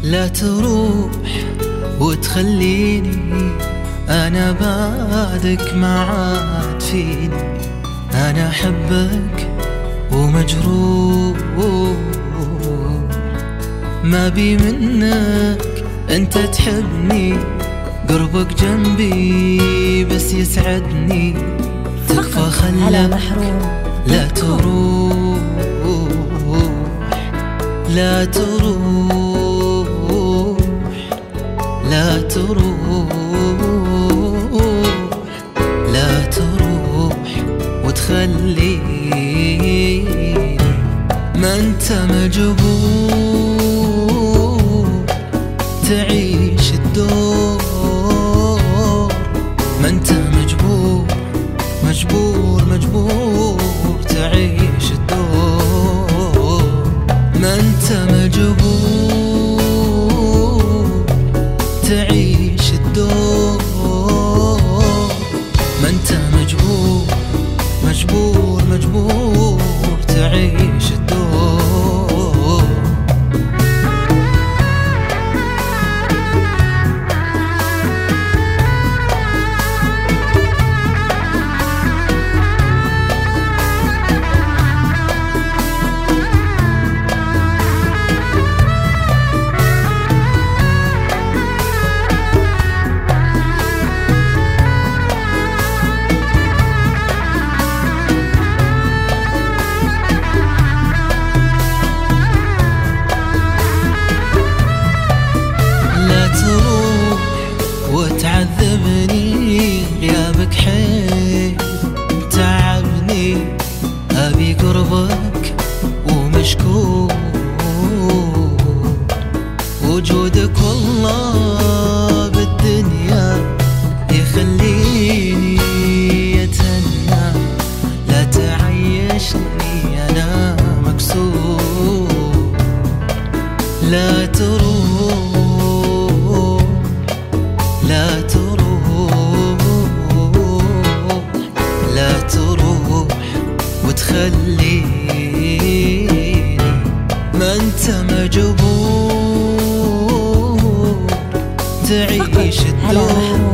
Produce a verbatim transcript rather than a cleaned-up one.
لا تروح وتخليني أنا بعدك ما عاد فيني. أنا أحبك ومجروح، ما بي منك أنت تحبني، قربك جنبي بس يسعدني. تكفى خلك لا تروح، لا تروح، لا تروح، لا تروح وتخليني. ما انت مجبور تعيش الدور، ما انت مجبور مجبور مجبور تعيش الدور. ما انت مجبور تعيش الدور، ما انت مجبور مجبور مجبور تعيش الدور. وتعذبني غيابك حيل تعبني، أبي قربك ومشكور وجودك والله بالدنيا يخليني يتهنى. لا تعيشني أنا مكسور، لا تروح، لا تروح، لا تروح وتخليني. ما انت مجبور تعيش الدور،